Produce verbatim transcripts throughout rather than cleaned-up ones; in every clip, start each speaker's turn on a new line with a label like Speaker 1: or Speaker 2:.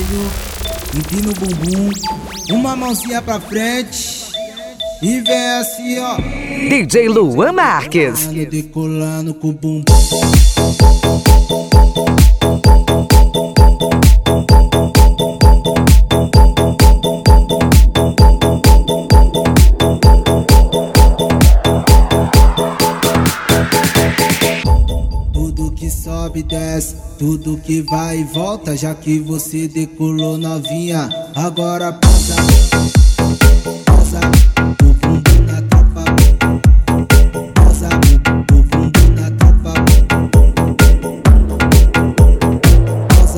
Speaker 1: joelho, empina o bumbum, uma mãozinha pra frente e vem assim, ó.
Speaker 2: D J Luan Marques.
Speaker 1: Decolando com o bumbum. Tudo que sobe e desce, tudo que vai e volta, já que você decolou novinha, agora pausa, pausa, o bumbum na tropa, pausa, o bumbum na tropa, pausa,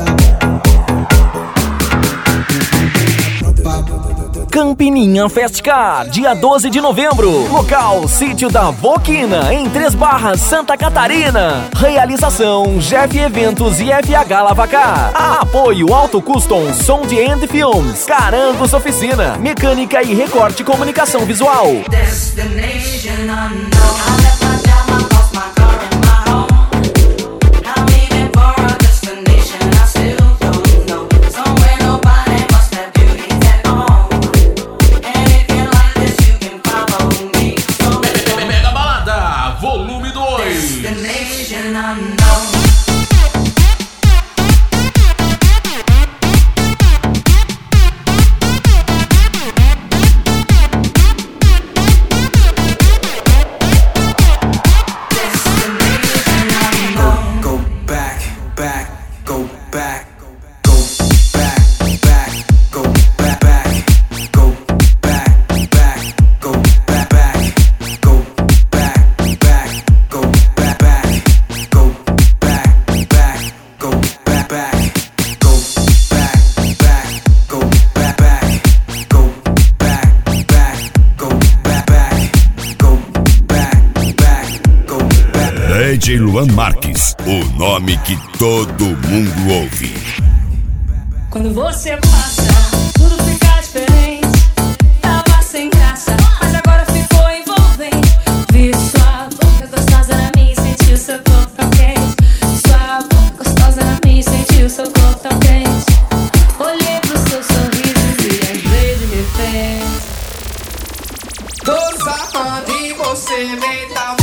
Speaker 1: o bumbum na tropa.
Speaker 3: Campininha Festcar, dia doze de novembro. Local, Sítio da Boquina, em Três Barras, Santa Catarina. Realização, Jeff Eventos e F H Lavacar. Apoio Auto Custom, Som de End Films, Carangos Oficina, Mecânica e Recorte Comunicação Visual.
Speaker 4: Destination unknown. I left my job, I lost my car and my home. I'm aiming for a destination I still don't know. Somewhere nobody must have beauties at home. And if you like this, you can follow me. So
Speaker 5: Mega Balada, volume dois.
Speaker 4: destination unknown.
Speaker 6: D J Luan Marques, o nome que todo mundo ouve.
Speaker 7: Quando você passa, tudo fica diferente. Tava sem graça, mas agora ficou envolvente. Vi sua boca gostosa na minha e senti o seu corpo tão quente. Sua boca gostosa na minha e senti o seu corpo tão quente. Olhei pro seu sorriso e lembrei de repente.
Speaker 1: Tô sarrando em você mentalmente.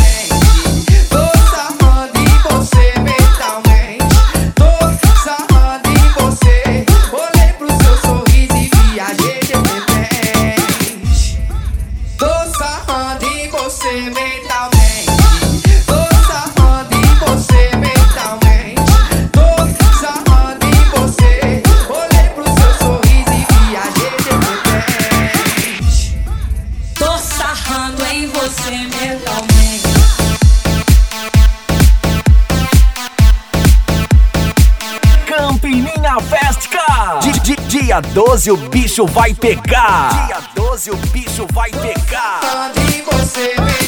Speaker 3: Campininha Festcar. Dia doze o bicho vai pegar. Dia doze o bicho vai pegar.
Speaker 1: Você